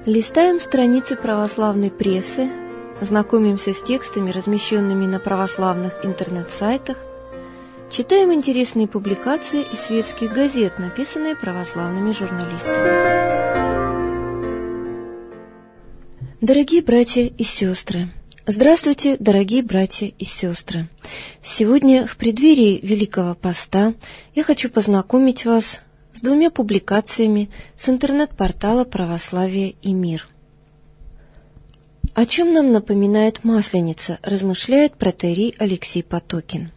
Листаем страницы православной прессы, знакомимся с текстами, размещенными на православных интернет-сайтах, читаем интересные публикации из светских газет, написанные православными журналистами. Дорогие братья и сестры! Здравствуйте, дорогие братья и сестры! Сегодня, в преддверии Великого Поста, я хочу познакомить вас с двумя публикациями с интернет-портала «Православие и мир». О чем нам напоминает Масленица, размышляет протоиерей Алексей Потокин.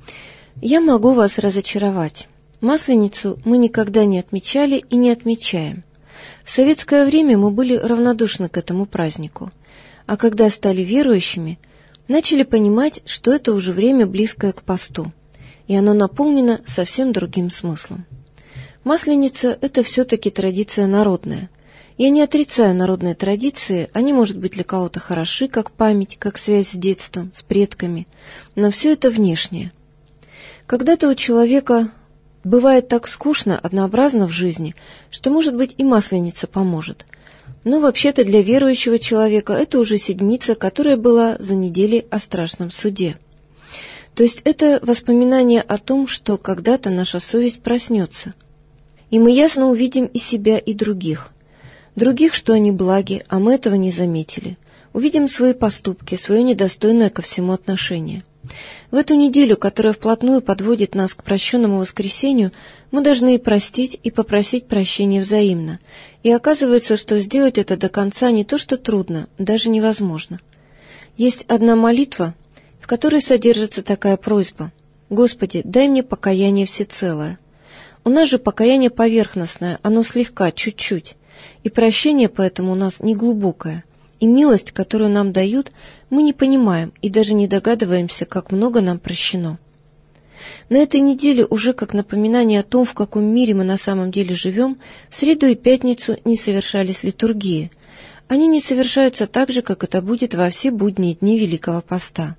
Я могу вас разочаровать. Масленицу мы никогда не отмечали и не отмечаем. В советское время мы были равнодушны к этому празднику, а когда стали верующими, начали понимать, что это уже время близкое к посту, и оно наполнено совсем другим смыслом. Масленица – это все-таки традиция народная. Я не отрицаю народные традиции, они, может быть, для кого-то хороши, как память, как связь с детством, с предками, но все это внешнее. Когда-то у человека бывает так скучно, однообразно в жизни, что, может быть, и Масленица поможет. Но вообще-то для верующего человека это уже седмица, которая была за неделей о страшном суде. То есть это воспоминание о том, что когда-то наша совесть проснется, и мы ясно увидим и себя, и других. Других, что они благи, а мы этого не заметили. Увидим свои поступки, свое недостойное ко всему отношение. В эту неделю, которая вплотную подводит нас к прощенному воскресению, мы должны и простить, и попросить прощения взаимно. И оказывается, что сделать это до конца не то что трудно, даже невозможно. Есть одна молитва, в которой содержится такая просьба: «Господи, дай мне покаяние всецелое». У нас же покаяние поверхностное, оно слегка, чуть-чуть, и прощение поэтому у нас неглубокое, и милость, которую нам дают, мы не понимаем и даже не догадываемся, как много нам прощено. На этой неделе уже как напоминание о том, в каком мире мы на самом деле живем, в среду и пятницу не совершались литургии. Они не совершаются так же, как это будет во все будние дни Великого Поста.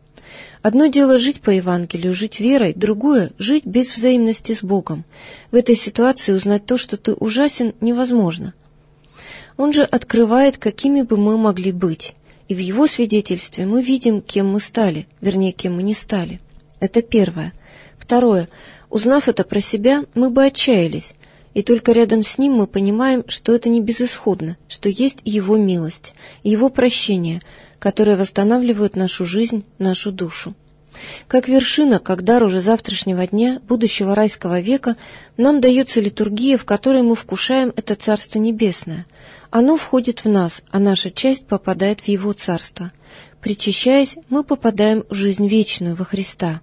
Одно дело жить по Евангелию, жить верой, другое — жить без взаимности с Богом. В этой ситуации узнать то, что ты ужасен, невозможно. Он же открывает, какими бы мы могли быть, и в его свидетельстве мы видим, кем мы стали, вернее, кем мы не стали. Это первое. Второе. Узнав это про себя, мы бы отчаялись, и только рядом с ним мы понимаем, что это не безысходно, что есть его милость, его прощение, которые восстанавливают нашу жизнь, нашу душу. Как вершина, как дар уже завтрашнего дня, будущего райского века, нам дается литургия, в которой мы вкушаем это Царство Небесное. Оно входит в нас, а наша часть попадает в Его Царство. Причащаясь, мы попадаем в жизнь вечную во Христа.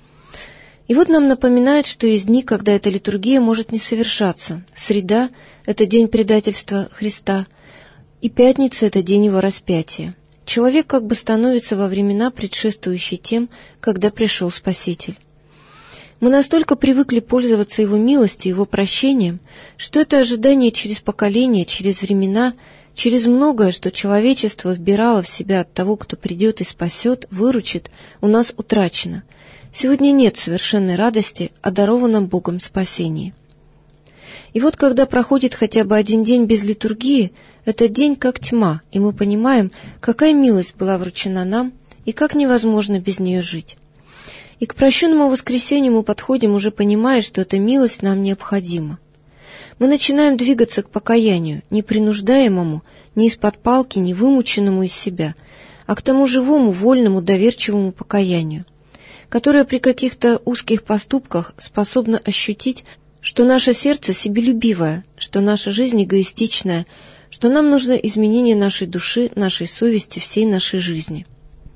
И вот нам напоминают, что есть дни, когда эта литургия может не совершаться. Среда — это день предательства Христа, и пятница — это день Его распятия. Человек как бы становится во времена, предшествующие тем, когда пришел Спаситель. Мы настолько привыкли пользоваться Его милостью, Его прощением, что это ожидание через поколения, через времена, через многое, что человечество вбирало в себя от того, кто придет и спасет, выручит, у нас утрачено. Сегодня нет совершенной радости о дарованном Богом спасении. И вот когда проходит хотя бы один день без литургии, этот день как тьма, и мы понимаем, какая милость была вручена нам и как невозможно без нее жить. И к прощенному воскресению мы подходим, уже понимая, что эта милость нам необходима. Мы начинаем двигаться к покаянию, не принуждаемому, не из-под палки, не вымученному из себя, а к тому живому, вольному, доверчивому покаянию, которое при каких-то узких поступках способно ощутить, что наше сердце себелюбивое, что наша жизнь эгоистичная, что нам нужно изменение нашей души, нашей совести, всей нашей жизни.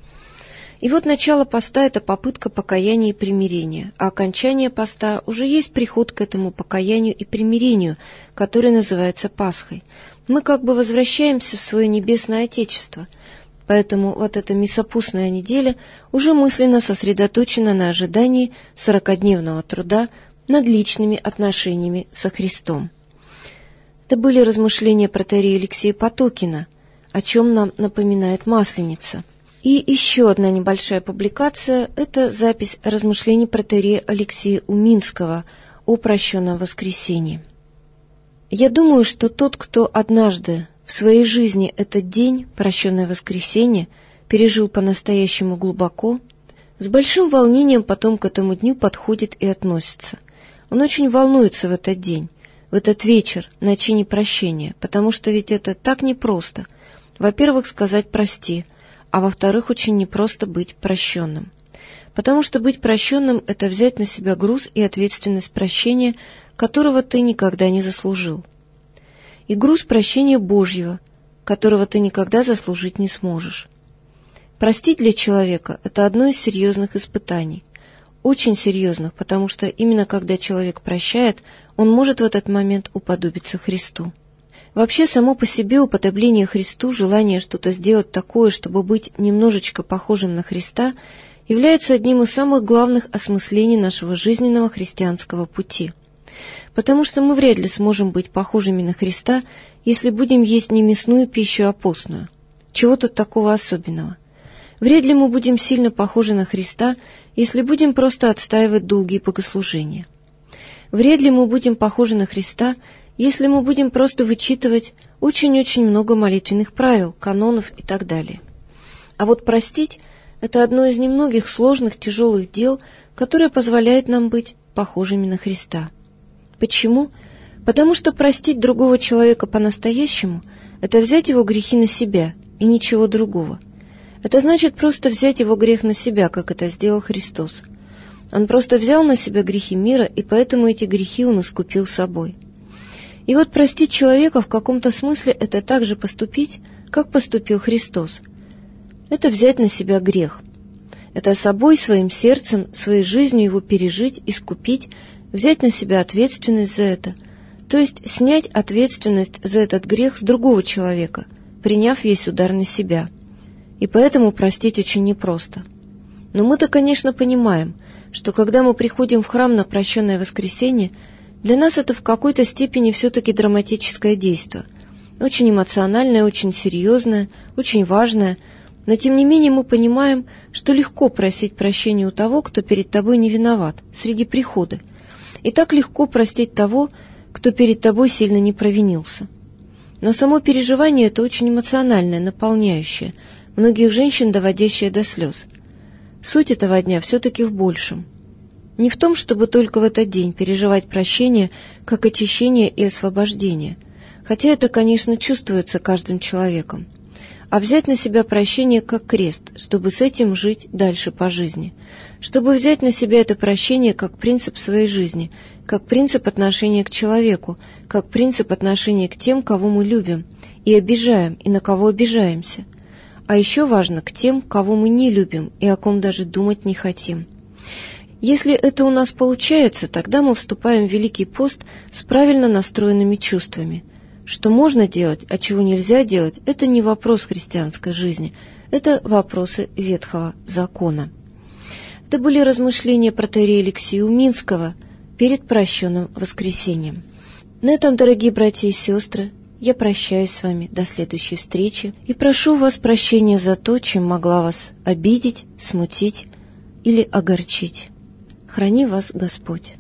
И вот начало поста — это попытка покаяния и примирения, а окончание поста уже есть приход к этому покаянию и примирению, который называется Пасхой. Мы как бы возвращаемся в свое небесное Отечество, поэтому вот эта мясопустная неделя уже мысленно сосредоточена на ожидании 40-дневного труда над личными отношениями со Христом. Это были размышления протоиерея Алексея Потокина, о чем нам напоминает Масленица. И еще одна небольшая публикация – это запись размышлений протоиерея Алексея Уминского о прощенном воскресении. Я думаю, что тот, кто однажды в своей жизни этот день, прощенное воскресенье, пережил по-настоящему глубоко, с большим волнением потом к этому дню подходит и относится. Он очень волнуется в этот день, в этот вечер, на чине прощения, потому что ведь это так непросто. Во-первых, сказать «прости», а во-вторых, очень непросто быть прощенным. Потому что быть прощенным — это взять на себя груз и ответственность прощения, которого ты никогда не заслужил. И груз прощения Божьего, которого ты никогда заслужить не сможешь. Простить для человека — это одно из серьезных испытаний. Очень серьезных, потому что именно когда человек прощает, он может в этот момент уподобиться Христу. Вообще, само по себе уподобление Христу, желание что-то сделать такое, чтобы быть немножечко похожим на Христа, является одним из самых главных осмыслений нашего жизненного христианского пути. Потому что мы вряд ли сможем быть похожими на Христа, если будем есть не мясную пищу, а постную. Чего тут такого особенного? Вряд ли мы будем сильно похожи на Христа, если будем просто отстаивать долгие богослужения. Вряд ли мы будем похожи на Христа, если мы будем просто вычитывать очень-очень много молитвенных правил, канонов и так далее. А вот простить — это одно из немногих сложных, тяжелых дел, которое позволяет нам быть похожими на Христа. Почему? Потому что простить другого человека по-настоящему — это взять его грехи на себя и ничего другого. Это значит просто взять его грех на себя, как это сделал Христос. Он просто взял на себя грехи мира, и поэтому эти грехи он искупил собой. И вот простить человека в каком-то смысле — это так же поступить, как поступил Христос. Это взять на себя грех. Это собой, своим сердцем, своей жизнью его пережить, искупить, взять на себя ответственность за это, то есть снять ответственность за этот грех с другого человека, приняв весь удар на себя. И поэтому простить очень непросто. Но мы-то, конечно, понимаем, что когда мы приходим в храм на прощенное воскресенье, для нас это в какой-то степени все-таки драматическое действо, очень эмоциональное, очень серьезное, очень важное, но тем не менее мы понимаем, что легко просить прощения у того, кто перед тобой не виноват, среди прихода, и так легко простить того, кто перед тобой сильно не провинился. Но само переживание — это очень эмоциональное, наполняющее, многих женщин доводящее до слез. Суть этого дня все-таки в большем. Не в том, чтобы только в этот день переживать прощение как очищение и освобождение, хотя это, конечно, чувствуется каждым человеком, а взять на себя прощение как крест, чтобы с этим жить дальше по жизни, чтобы взять на себя это прощение как принцип своей жизни, как принцип отношения к человеку, как принцип отношения к тем, кого мы любим и обижаем, и на кого обижаемся. А еще важно к тем, кого мы не любим и о ком даже думать не хотим. Если это у нас получается, тогда мы вступаем в Великий пост с правильно настроенными чувствами. Что можно делать, а чего нельзя делать, это не вопрос христианской жизни, это вопросы Ветхого Закона. Это были размышления протоиерея Алексея Уминского перед прощенным воскресеньем. На этом, дорогие братья и сестры, я прощаюсь с вами до следующей встречи и прошу вас прощения за то, чем могла вас обидеть, смутить или огорчить. Храни вас Господь.